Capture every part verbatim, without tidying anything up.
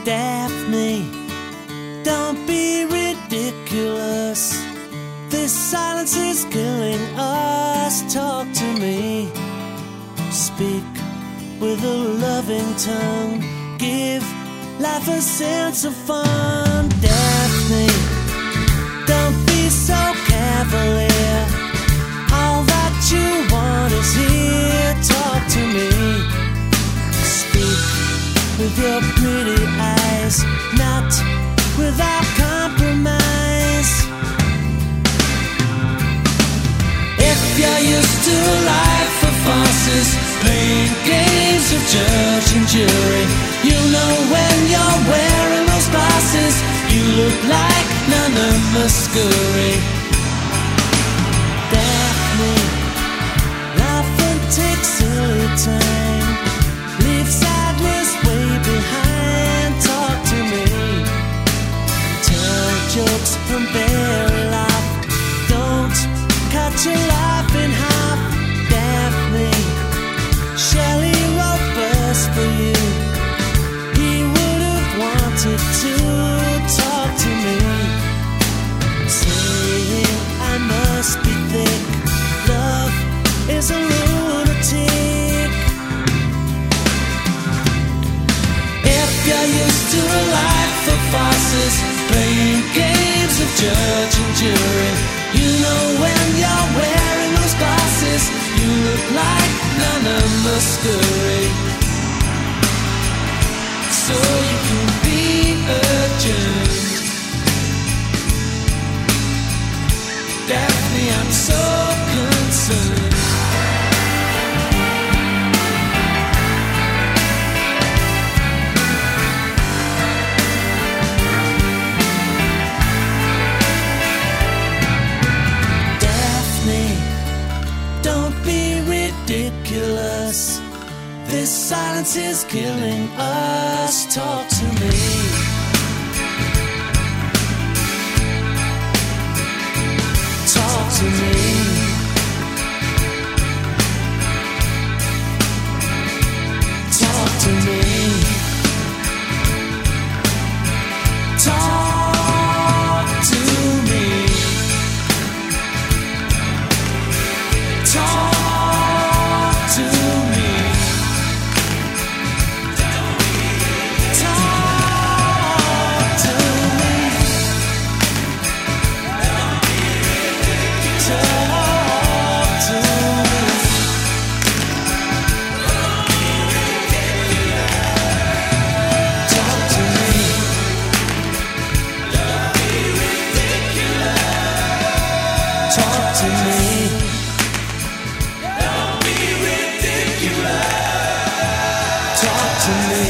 Daphne, don't be ridiculous. This silence is killing us. Talk to me. Speak with a loving tongue. Give life a sense of fun. Daphne, don't be so cavalier. All that you want is here. Talk to me. Speak with your pretty eyes, not without compromise. If you're used to a life of farces, playing games of judge and jury, you know when you're wearing those glasses, you look like Nana Muscuri. Daphne, laughing takes silly time. Leave sadness way behind. Talk to me. Tell jokes and barely laugh. Don't cut your life in half. Daphne, Shelley wrote verse for you. He would have wanted to talk to me, saying I must be thick. Love is a lunatic. If you're used to a life of farces, playing games of judge and jury, you know when you're wearing those glasses, you look like Nana Muscuri. So you can be urgent. Daphne, I'm so concerned. Ridiculous. This silence is killing us. Talk to me. Talk to me. Talk to me. Talk to me. Talk.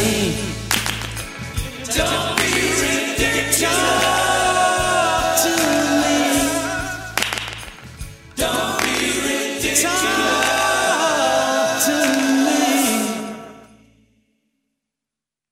Don't be ridiculous. Talk to me.